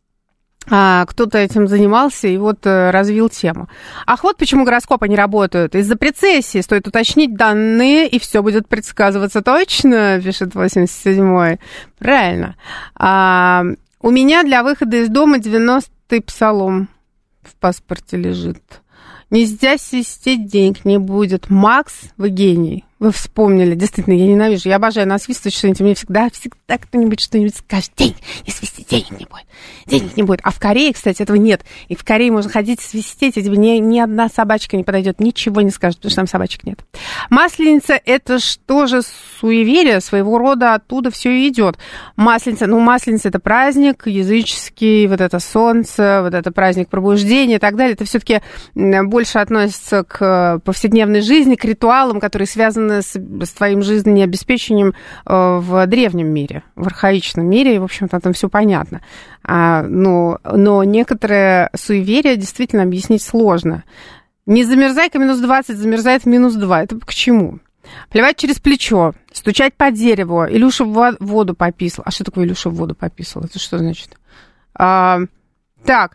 B: А, кто-то этим занимался и вот развил тему. Ах, вот почему гороскопы не работают. Из-за прецессии стоит уточнить данные, и все будет предсказываться точно, пишет восемьдесят седьмой. Правильно. А, у меня для выхода из дома девяностый псалом в паспорте лежит. Нельзя свистеть, денег не будет. Макс, вы гений. Вы вспомнили. Действительно, я ненавижу. Я обожаю насвистывать что-нибудь. Мне всегда, всегда кто-нибудь что-нибудь скажет. Денег не свисти, денег не будет. Денег не будет. А в Корее, кстати, этого нет. И в Корее можно ходить свистеть, и тебе ни, ни одна собачка не подойдет, ничего не скажет, потому что там собачек нет. Масленица – это что же суеверие? Своего рода оттуда все и идет. Масленица, ну, Масленица – это праздник языческий, вот это солнце, вот это праздник пробуждения и так далее. Это все-таки больше относится к повседневной жизни, к ритуалам, которые связаны С, с твоим жизнеобеспечением в древнем мире, в архаичном мире, и, в общем-то, там все понятно. А, но, но некоторые суеверия действительно объяснить сложно. Не замерзай-ка минус двадцать, замерзает в минус два. Это к чему? Плевать через плечо, стучать по дереву. Илюша в воду пописал. А что такое Илюша в воду пописал? Это что значит? А, так.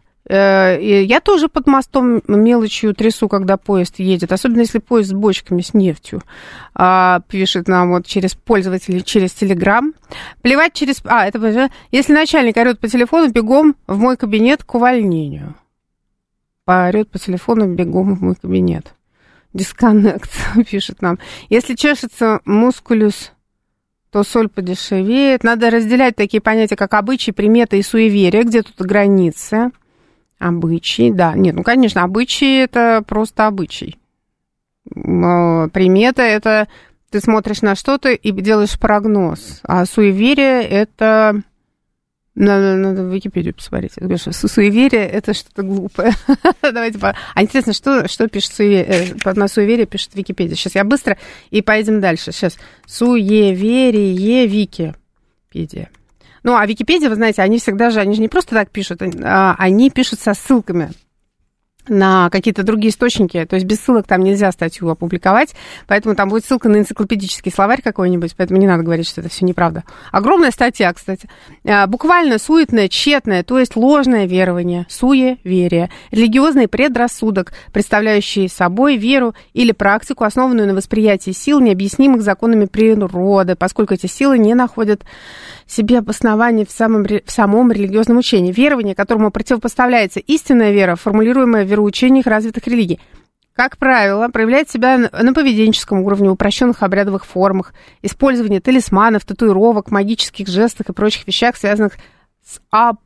B: Я тоже под мостом мелочью трясу, когда поезд едет, особенно если поезд с бочками с нефтью, пишет нам вот через пользователей, через Телеграм. Плевать через... А, это... Если начальник орёт по телефону, бегом в мой кабинет к увольнению. Поорёт по телефону, бегом в мой кабинет. Дисконнект, пишет нам. Если чешется мускулюс, то соль подешевеет. Надо разделять такие понятия, как обычаи, приметы и суеверия. Где тут границы? Обычаи, да. Нет, ну, конечно, обычаи – это просто обычай. Примета – это ты смотришь на что-то и делаешь прогноз. А суеверие – это... Надо, надо в Википедию посмотреть. Суеверие – это что-то глупое. Давайте по... А интересно, что, что пишет суеверие? На суеверие пишет Википедия. Сейчас я быстро и поедем дальше. Сейчас. Суеверие Википедия. Ну, а Википедия, вы знаете, они всегда же, они же не просто так пишут, а, они пишут со ссылками. на какие-то другие источники, то есть без ссылок там нельзя статью опубликовать, поэтому там будет ссылка на энциклопедический словарь какой-нибудь, поэтому не надо говорить, что это все неправда. Огромная статья, кстати. Буквально суетное, тщетное, то есть ложное верование, суеверие, религиозный предрассудок, представляющий собой веру или практику, основанную на восприятии сил, необъяснимых законами природы, поскольку эти силы не находят себе обоснование в самом, в самом религиозном учении. Верование, которому противопоставляется истинная вера, формулируемая в вероучениях развитых религий, как правило, проявляет себя на поведенческом уровне, в упрощенных обрядовых формах, использовании талисманов, татуировок, магических жестах и прочих вещах, связанных с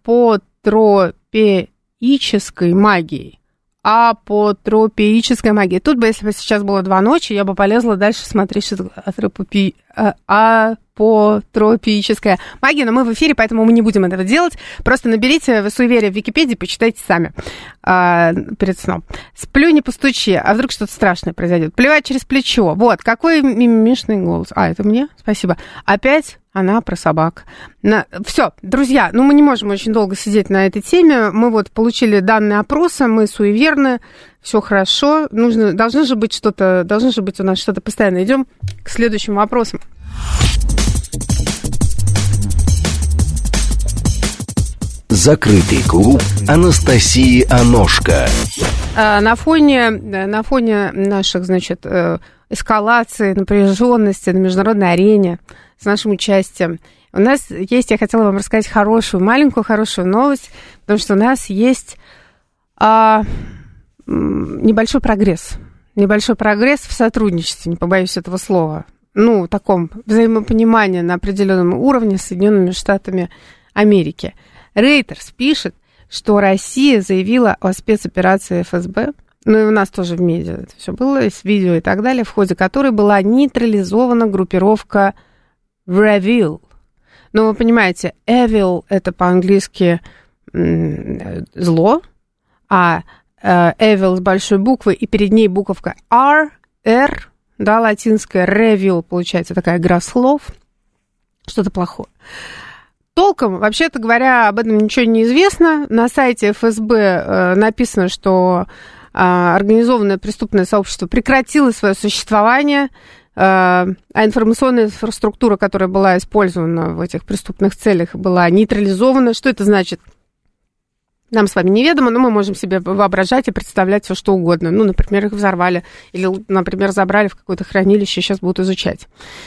B: апотропеической магией. Апотропеическая магия. Тут бы, если бы сейчас было два ночи, я бы полезла дальше смотреть, что такое атропопи... апотропическая магия, но мы в эфире, поэтому мы не будем этого делать. Просто наберите в суеверие в Википедии, почитайте сами а, перед сном. Сплю, не постучи, а вдруг что-то страшное произойдет. Плевать через плечо. Вот, какой мимимишный голос. А, это мне? Спасибо. Опять она про собак. На... Все, друзья, ну мы не можем очень долго сидеть на этой теме. Мы вот получили данные опроса, мы суеверны, все хорошо. Нужно, должно же быть что-то, должно же быть у нас что-то постоянно. Идем к следующим вопросам.
A: Закрытый клуб Анастасии Аношко.
B: На фоне, на фоне наших, значит, эскалаций, напряженности на международной арене с нашим участием, у нас есть, я хотела вам рассказать хорошую, маленькую хорошую новость, потому что у нас есть а, небольшой прогресс. Небольшой прогресс в сотрудничестве, не побоюсь этого слова. Ну, в таком взаимопонимании на определенном уровне с Соединенными Штатами Америки. Рейтерс пишет, что Россия заявила о спецоперации эф эс бэ, ну и у нас тоже в медиа это все было, с видео и так далее, в ходе которой была нейтрализована группировка Revil. Ну, вы понимаете, Evil это по-английски зло, а Evil с большой буквы, и перед ней буковка R, R, да, латинская, Revil, получается такая игра слов, что-то плохое. Толком, вообще-то говоря, об этом ничего не известно. На сайте эф эс бэ э, написано, что э, организованное преступное сообщество прекратило свое существование, э, а информационная инфраструктура, которая была использована в этих преступных целях, была нейтрализована. Что это значит? Нам с вами неведомо, но мы можем себе воображать и представлять все, что угодно. Ну, например, их взорвали или, например, забрали в какое-то хранилище, сейчас будут изучать.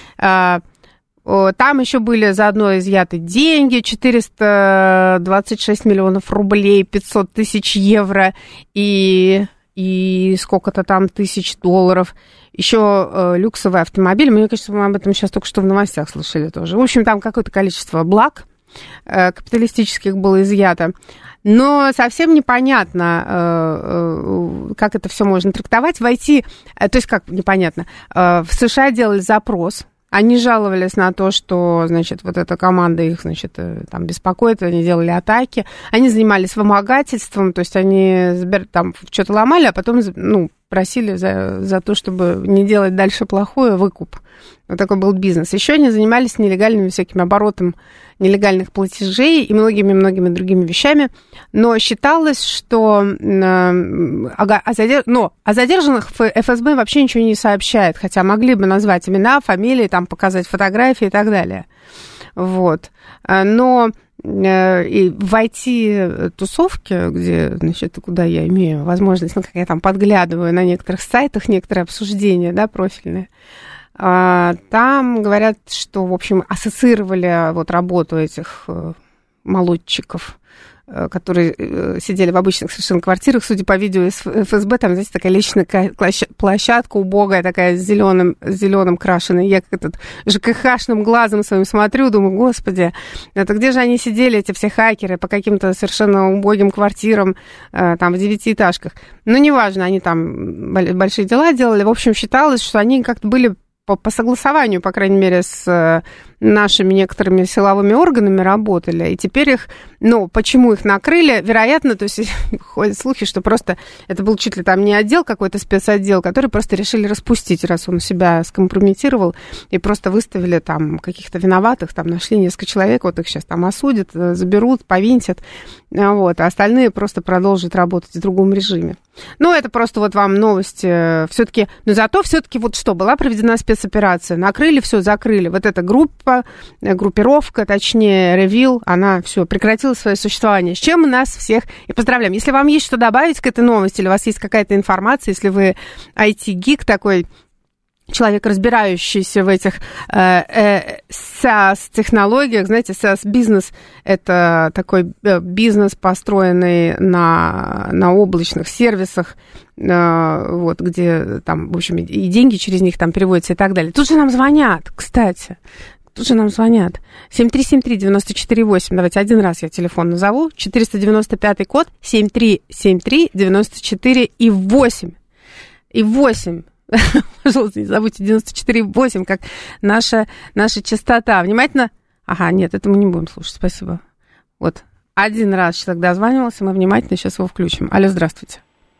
B: Там еще были заодно изъяты деньги, четыреста двадцать шесть миллионов рублей, пятьсот тысяч евро и, и сколько-то там тысяч долларов. Еще э, люксовый автомобиль. Мне кажется, мы об этом сейчас только что в новостях слышали тоже. В общем, там какое-то количество благ э, капиталистических было изъято. Но совсем непонятно, э, э, как это все можно трактовать. Войти, э, то есть как непонятно, э, в США делали запрос. Они жаловались на то, что, значит, вот эта команда их, значит, там беспокоит, они делали атаки. Они занимались вымогательством, то есть они там что-то ломали, а потом, ну, просили за, за то, чтобы не делать дальше плохое, выкуп. Вот такой был бизнес. Еще они занимались нелегальными всякими оборотом нелегальных платежей и многими-многими другими вещами. Но считалось, что о, задерж... Но о задержанных эф эс бэ вообще ничего не сообщает, хотя могли бы назвать имена, фамилии, там, показать фотографии и так далее. Вот. Но и в ай ти-тусовке, где, значит, куда я имею возможность, ну, как я там подглядываю на некоторых сайтах, некоторые обсуждения, да, профильные, там говорят, что, в общем, ассоциировали вот работу этих молодчиков, которые сидели в обычных совершенно квартирах, судя по видео из эф эс бэ, там, знаете, такая личная площадка убогая, такая с зеленым, с зеленым крашеной. Я как этот ЖКХшным глазом своим смотрю, думаю, господи, это где же они сидели, эти все хакеры, по каким-то совершенно убогим квартирам, там, в девятиэтажках. Ну, неважно, они там большие дела делали. В общем, считалось, что они как-то были по, по согласованию, по крайней мере, с нашими некоторыми силовыми органами работали, и теперь их Но почему их накрыли? Вероятно, то есть ходят слухи, что просто это был чуть ли там не отдел, какой-то спецотдел, который просто решили распустить, раз он себя скомпрометировал, и просто выставили там каких-то виноватых, там нашли несколько человек, вот их сейчас там осудят, заберут, повинтят, вот, а остальные просто продолжат работать в другом режиме. Ну, это просто вот вам новости все-таки, но зато все-таки вот что, была проведена спецоперация, накрыли, все, закрыли, вот эта группа, группировка, точнее, Ревил, она все прекратила свое существование, с чем мы нас всех и поздравляем. Если вам есть что добавить к этой новости, или у вас есть какая-то информация, если вы ай ти-гик такой, человек, разбирающийся в этих э, э, SaaS-технологиях, знаете, SaaS-бизнес – это такой бизнес, построенный на, на облачных сервисах, э, вот, где там, в общем, и деньги через них там переводятся и так далее. Тут же нам звонят, кстати. Тут же нам звонят. семь три семь три девять четыре восемь. Давайте один раз я телефон назову. четыреста девяносто пятый код. семь три семь три девять четыре и восемь. И восемь. Пожалуйста, не забудьте девяносто четыре восемь, как наша, наша частота. Внимательно. Ага, нет, это мы не будем слушать. Спасибо. Вот. Один раз человек дозванивался, мы внимательно сейчас его включим. Алло, здравствуйте.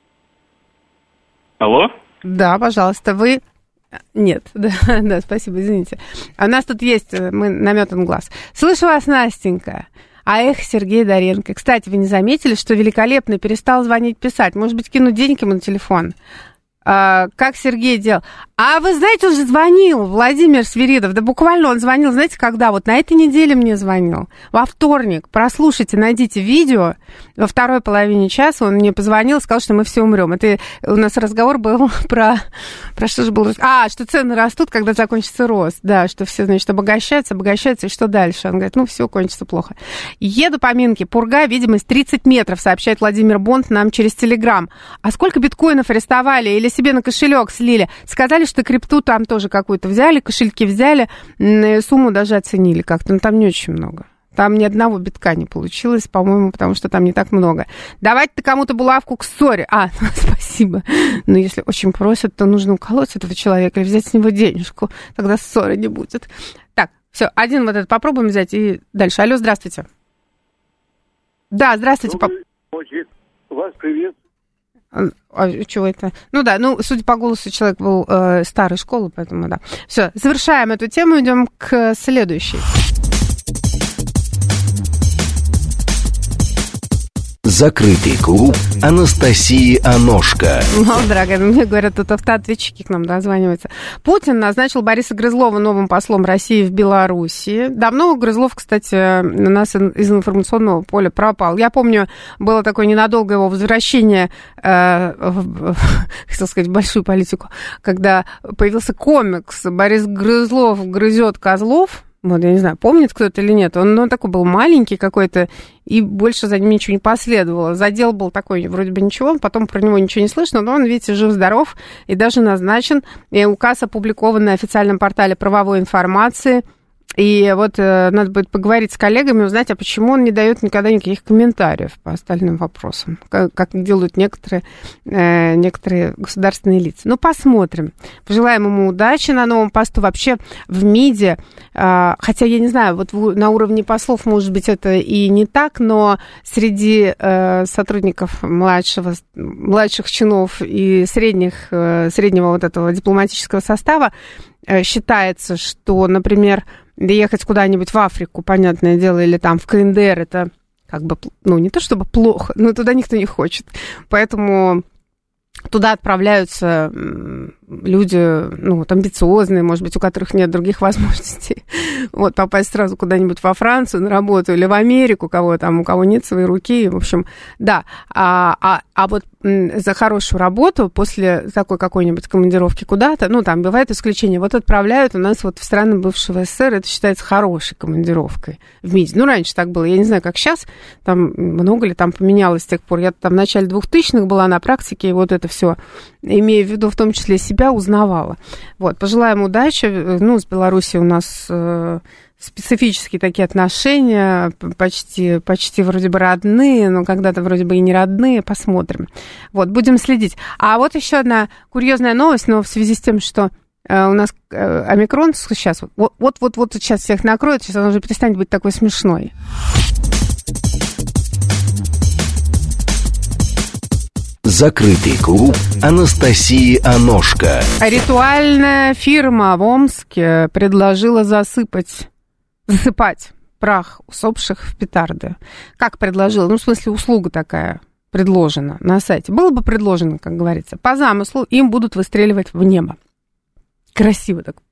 H: Алло?
B: Да, пожалуйста, вы... Нет, да, да, спасибо, извините. А у нас тут есть, мы наметан глаз. Слышу вас, Настенька. А эх, Сергей Доренко. Кстати, вы не заметили, что великолепно перестал звонить, писать? Может быть, кинуть денег ему на телефон? А, как Сергей делал? А вы знаете, он же звонил, Владимир Свиридов. Да буквально он звонил, знаете, когда? Вот на этой неделе мне звонил. Во вторник. Прослушайте, найдите видео. Во второй половине часа он мне позвонил и сказал, что мы все умрем. Это у нас разговор был про... Про что же был? А, что цены растут, когда закончится рост. Да, что все, значит, обогащаются, обогащаются, и что дальше? Он говорит, ну, все, кончится плохо. Еду по Минке. Пурга, видимость тридцать метров, сообщает Владимир Бонд нам через Телеграм. А сколько биткоинов арестовали или себе на кошелек слили? Сказали, что крипту там тоже какую-то взяли, кошельки взяли, сумму даже оценили как-то, но там не очень много. Там ни одного битка не получилось, по-моему, потому что там не так много. Давайте-то кому-то булавку к ссоре. А, ну, спасибо. Но если очень просят, то нужно уколоть этого человека или взять с него денежку. Тогда ссоры не будет. Так, все, один вот этот попробуем взять и дальше. Алло, здравствуйте. Да, здравствуйте.
I: Добрый ночи. Вас привет.
B: А, чего это? Ну да, ну, судя по голосу, человек был э, старой школы, поэтому да. Все, завершаем эту тему, идем к следующей.
A: Закрытый клуб Анастасии Аношко.
B: Ну, дорогая, мне говорят, тут автоответчики к нам дозваниваются. Путин назначил Бориса Грызлова новым послом России в Белоруссии. Давно Грызлов, кстати, у нас из информационного поля пропал. Я помню, было такое ненадолгое его возвращение, э, в, хотел сказать, в большую политику, когда появился комикс «Борис Грызлов грызет козлов». Вот, я не знаю, помнит кто-то или нет. Он, он такой был маленький какой-то, и больше за ним ничего не последовало. Задел был такой, вроде бы ничего, потом про него ничего не слышно, но он, видите, жив-здоров и даже назначен. И указ опубликован на официальном портале правовой информации. И вот э, надо будет поговорить с коллегами, узнать, а почему он не дает никогда никаких комментариев по остальным вопросам, как, как делают некоторые, э, некоторые государственные лица. Ну, посмотрим. Пожелаем ему удачи на новом посту. Вообще в МИДе, э, хотя я не знаю, вот в, на уровне послов, может быть, это и не так, но среди э, сотрудников младшего, младших чинов и средних, э, среднего вот этого дипломатического состава э, считается, что, например, ехать куда-нибудь в Африку, понятное дело, или там в КНДР, это как бы, ну, не то чтобы плохо, но туда никто не хочет. Поэтому туда отправляются люди, ну, вот, амбициозные, может быть, у которых нет других возможностей. Вот, попасть сразу куда-нибудь во Францию на работу или в Америку, у кого там, у кого нет своей руки, в общем, да. А, а, а вот за хорошую работу после такой какой-нибудь командировки куда-то, ну, там бывает исключение, вот отправляют у нас вот в страны бывшего СССР, это считается хорошей командировкой в МИДе. Ну, раньше так было, я не знаю, как сейчас, там много ли там поменялось с тех пор. Я там в начале двухтысячных была на практике, и вот это все, имея в виду в том числе себя, узнавала. Вот, пожелаем удачи. Ну, с Беларусью у нас э, специфические такие отношения, почти, почти вроде бы родные, но когда-то вроде бы и не родные, посмотрим. Вот, будем следить. А вот еще одна курьезная новость, но в связи с тем, что э, у нас э, омикрон сейчас, вот-вот-вот сейчас всех накроет, сейчас он уже перестанет быть такой смешной.
A: Закрытый клуб Анастасии Аношко.
B: Ритуальная фирма в Омске предложила засыпать, засыпать прах усопших в петарды. Как предложила? Ну, в смысле, услуга такая предложена на сайте. Было бы предложено, как говорится. По замыслу им будут выстреливать в небо. Красиво так.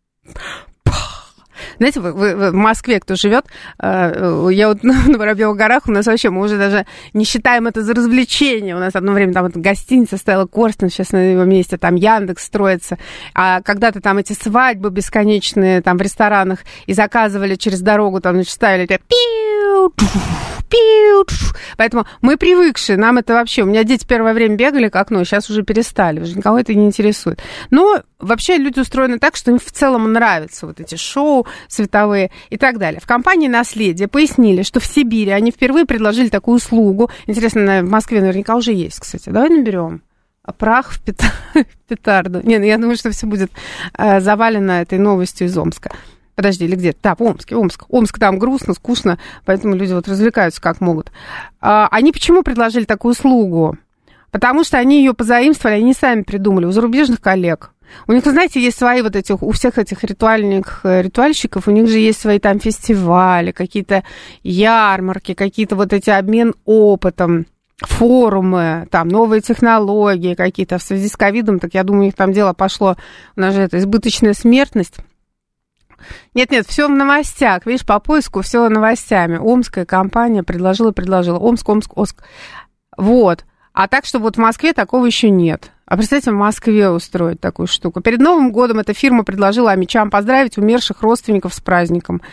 B: Знаете, вы, вы, в Москве, кто живет, э, я вот на, на Воробьевых горах, у нас вообще, мы уже даже не считаем это за развлечение. У нас одно время там вот гостиница стояла Корстон, сейчас на его месте там Яндекс строится. А когда-то там эти свадьбы бесконечные там в ресторанах и заказывали через дорогу, там, значит, ставили пиу, пиу. Поэтому мы привыкшие, нам это вообще... У меня дети первое время бегали к окну, сейчас уже перестали, уже никого это не интересует. Но вообще люди устроены так, что им в целом нравятся вот эти шоу световые и так далее. В компании «Наследие» пояснили, что в Сибири они впервые предложили такую услугу. Интересно, в Москве наверняка уже есть, кстати. Давай наберем прах в петарду. Нет, я думаю, что все будет завалено этой новостью из Омска. Подожди, или где? Да, в Омске, Омск. Омск там грустно, скучно, поэтому люди вот развлекаются как могут. А, они почему предложили такую услугу? Потому что они ее позаимствовали, они сами придумали у зарубежных коллег. У них, знаете, есть свои вот эти, у всех этих ритуальных ритуальщиков, у них же есть свои там фестивали, какие-то ярмарки, какие-то вот эти обмен опытом, форумы, там новые технологии какие-то в связи с ковидом, так я думаю, у них там дело пошло, у нас же это избыточная смертность. Нет-нет, все в новостях. Видишь, по поиску все новостями. Омская компания предложила, предложила. Омск, Омск, Омск. Вот. А так, что вот в Москве такого еще нет. А представьте, в Москве устроить такую штуку. Перед Новым годом эта фирма предложила омичам поздравить умерших родственников с праздником.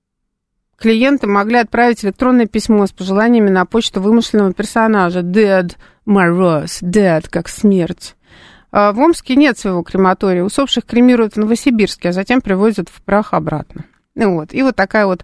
B: Клиенты могли отправить электронное письмо с пожеланиями на почту вымышленного персонажа. Dead Moroz. Dead, как смерть. В Омске нет своего крематория. Усопших кремируют в Новосибирске, а затем привозят в прах обратно. Вот. И вот такая вот...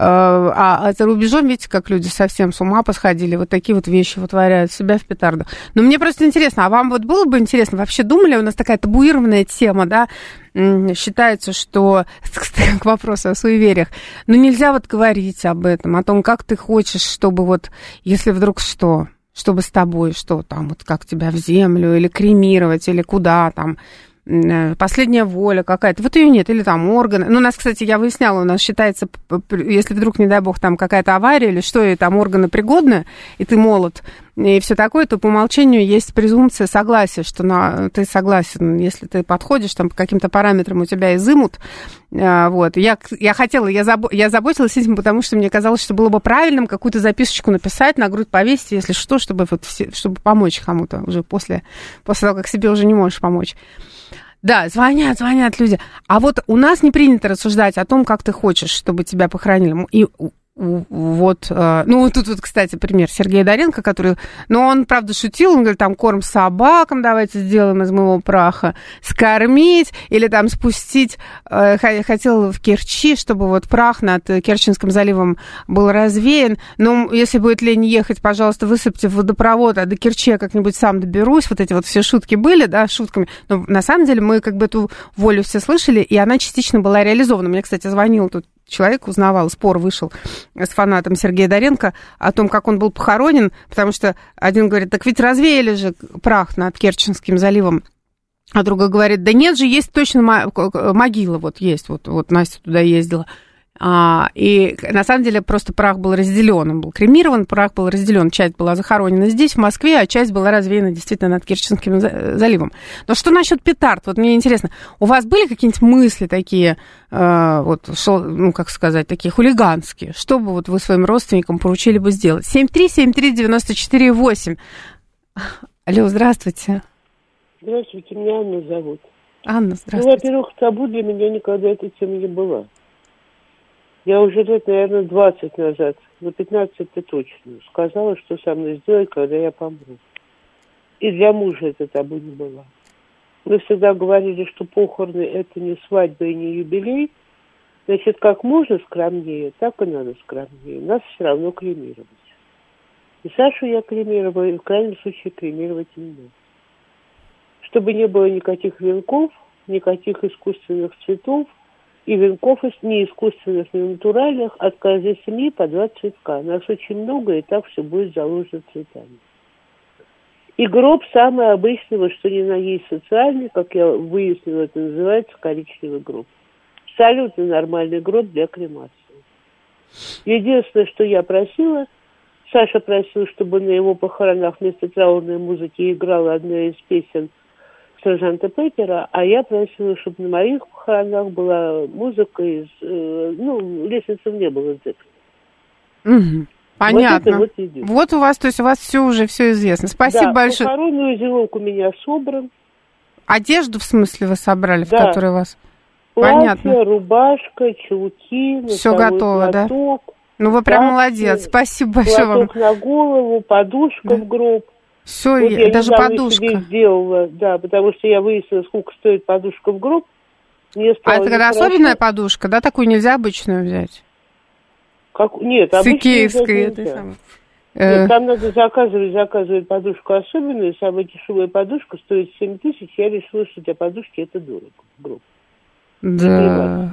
B: А, а за рубежом, видите, как люди совсем с ума посходили, вот такие вот вещи вытворяют себя в петарду. Но мне просто интересно, а вам вот было бы интересно, вообще думали, у нас такая табуированная тема, да, считается, что... К вопросу о суевериях. Но нельзя вот говорить об этом, о том, как ты хочешь, чтобы вот, если вдруг что... чтобы с тобой, что там, вот как тебя в землю, или кремировать, или куда там, последняя воля какая-то. Вот ее нет, или там органы. Ну, у нас, кстати, я выясняла, у нас считается, если вдруг, не дай бог, там какая-то авария, или что, и там органы пригодны, и ты молод, и все такое, то по умолчанию есть презумпция согласия, что на, ты согласен, если ты подходишь, там по каким-то параметрам у тебя изымут. Вот. Я, я хотела, я, забо, я заботилась этим, потому что мне казалось, что было бы правильным какую-то записочку написать, на грудь повесить, если что, чтобы, вот, чтобы помочь кому-то уже после, после того, как себе уже не можешь помочь. Да, звонят, звонят люди. А вот у нас не принято рассуждать о том, как ты хочешь, чтобы тебя похоронили. И вот, ну, тут вот, кстати, пример Сергея Доренко, который, ну, он, правда, шутил, он говорит, там, корм собакам давайте сделаем из моего праха, скормить или там спустить, хотел в Керчи, чтобы вот прах над Керченским заливом был развеян, но если будет лень ехать, пожалуйста, высыпьте в водопровод, а до Керчи я как-нибудь сам доберусь, вот эти вот все шутки были, да, шутками, но на самом деле мы как бы эту волю все слышали, и она частично была реализована. Мне, кстати, звонил тут человек, узнавал, спор вышел с фанатом Сергея Доренко о том, как он был похоронен, потому что один говорит, так ведь развеяли же прах над Керченским заливом, а другой говорит, да нет же, есть точно могила, вот есть, вот, вот Настя туда ездила. А, и на самом деле просто прах был разделен, он был кремирован, прах был разделен, часть была захоронена здесь, в Москве, а часть была развеяна действительно над Керченским заливом. Но что насчет петард? Вот мне интересно, у вас были какие-нибудь мысли такие, э, вот, шо, ну, как сказать, такие хулиганские, что бы вот вы своим родственникам поручили бы сделать? семь три семь три девять четыре восемь. Алло, здравствуйте.
H: Здравствуйте, меня Анна зовут.
B: Анна, здравствуйте.
H: Ну, во-первых, табу для меня никогда эта тема не была. Я уже лет, наверное, двадцать назад, ну, пятнадцать-то точно, сказала, что со мной сделать, когда я помру. И для мужа это табу не было. Мы всегда говорили, что похороны – это не свадьба и не юбилей. Значит, как можно скромнее, так и надо скромнее. Нас все равно кремировать. И Сашу я кремировала, и в крайнем случае кремировать не надо. Чтобы не было никаких венков, никаких искусственных цветов, и венков не искусственных, не натуральных, от каждой семьи по два цветка. Нас очень много, и так все будет заложено цветами. И гроб самый обычный, вот что ни на есть социальный, как я выяснила, это называется коричневый гроб. Абсолютно нормальный гроб для кремации. Единственное, что я просила, Саша просил, чтобы на его похоронах вместо траурной музыки играла одна из песен сержанта Пеппера, а я просила, чтобы на моих похоронах была музыка из... Э, ну, лестницы в небо из этого.
B: Угу. Понятно.
H: Вот, вот,
B: вот у вас, то есть у вас все уже все известно. Спасибо
H: да,
B: большое.
H: Похоронный узелок у меня собран.
B: Одежду, в смысле, вы собрали,
H: да.
B: в которой вас...
H: Платье,
B: Понятно.
H: Рубашка, чулки,
B: все готово,
H: платок,
B: да? Ну, вы прям
H: платье,
B: молодец. Спасибо большое вам.
H: Платок на голову, подушка да. в гроб.
B: Все,
H: вот
B: я,
H: я
B: даже подушка.
H: Себе сделала, да, потому что я выяснила, сколько стоит подушка в гроб. Мне
B: а это когда особенная подушка, да? Такую нельзя обычную взять?
H: Как? Нет,
B: с икеевской этой
H: самой. Нет, там надо заказывать, заказывать подушку особенную. Самая дешевая подушка стоит семь тысяч. Я решила, что для подушки это дорого. Гроб.
B: Да.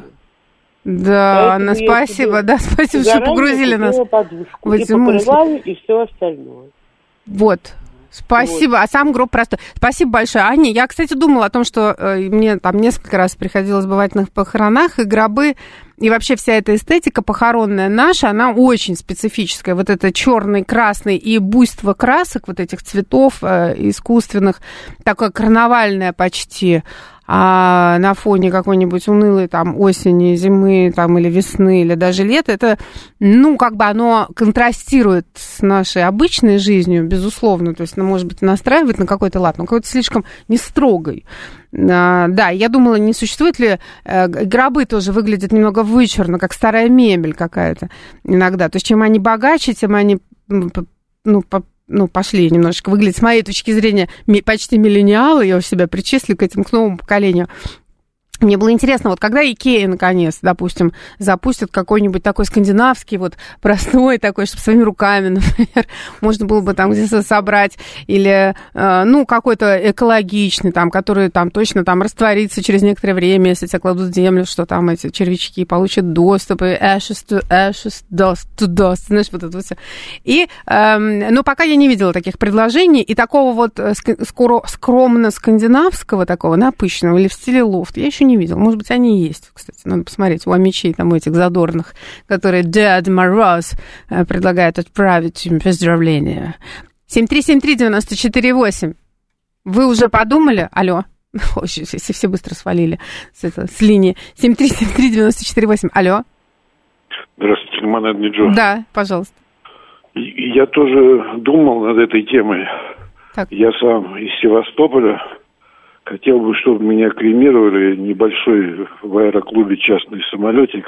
B: Да, Анна, спасибо, да, спасибо, что погрузили нас
H: в эти мысли. И все остальное.
B: Вот. Спасибо. Вот. А сам гроб простой. Спасибо большое, Аня. Я, кстати, думала о том, что э, мне там несколько раз приходилось бывать на похоронах, и гробы, и вообще вся эта эстетика похоронная наша, она очень специфическая. Вот это черный, красный и буйство красок, вот этих цветов э, искусственных, такое карнавальное почти. А на фоне какой-нибудь унылой там осени, зимы там, или весны, или даже лета, это, ну, как бы оно контрастирует с нашей обычной жизнью, безусловно, то есть, ну, может быть, настраивает на какой-то лад, но какой-то слишком не строгой. А, да, я думала, не существует ли... Э, гробы тоже выглядят немного вычурно, как старая мебель какая-то иногда. То есть, чем они богаче, тем они, ну, по ну, пошли немножечко выглядеть, с моей точки зрения, почти миллениалы, я у себя причислю к этим, к новому поколению. Мне было интересно, вот когда Икея, наконец, допустим, запустит какой-нибудь такой скандинавский, вот простой такой, чтобы своими руками, например, можно было бы там где-то собрать, или, э, ну, какой-то экологичный, там, который там точно там растворится через некоторое время, если тебя кладут в землю, что там эти червячки получат доступ, и ashes to ashes, dust to dust, знаешь, вот это вот все. И, э, но пока я не видела таких предложений, и такого вот скоро, скромно-скандинавского такого, напыщенного, или в стиле лофт, я еще не видел. Может быть, они и есть, кстати. Надо посмотреть. У амичей, там, у этих задорных, которые Дед Мороз предлагает отправить им поздравления. семь три семь три девять четыре восемь. Вы уже подумали? Алло. Ой, все, все быстро свалили с, это, с линии. семь три семь три девять четыре восемь. Алло.
J: Здравствуйте, Лимонад Ниджо.
B: Да, пожалуйста.
J: Я тоже думал над этой темой. Так. Я сам из Севастополя. Хотел бы, чтобы меня кремировали небольшой в аэроклубе частный самолетик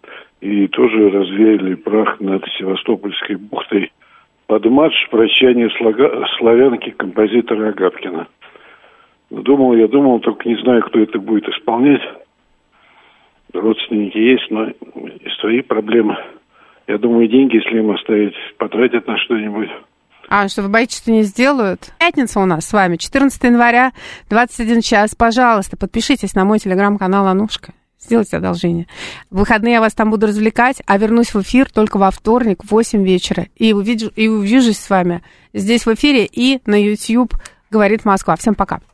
J: и тоже развеяли прах над Севастопольской бухтой под марш «Прощание слога... славянки» композитора Агапкина. Думал, я думал, только не знаю, кто это будет исполнять. Родственники есть, но свои проблемы. Я думаю, деньги, если им оставить, потратят на что-нибудь.
B: А, что вы боитесь, что не сделают? Пятница у нас с вами, четырнадцатого января, двадцать один час. Пожалуйста, подпишитесь на мой телеграм-канал «Анушка». Сделайте одолжение. В выходные я вас там буду развлекать, а вернусь в эфир только во вторник в восемь вечера. И, увижу, и увижусь с вами здесь в эфире и на YouTube «Говорит Москва». Всем пока.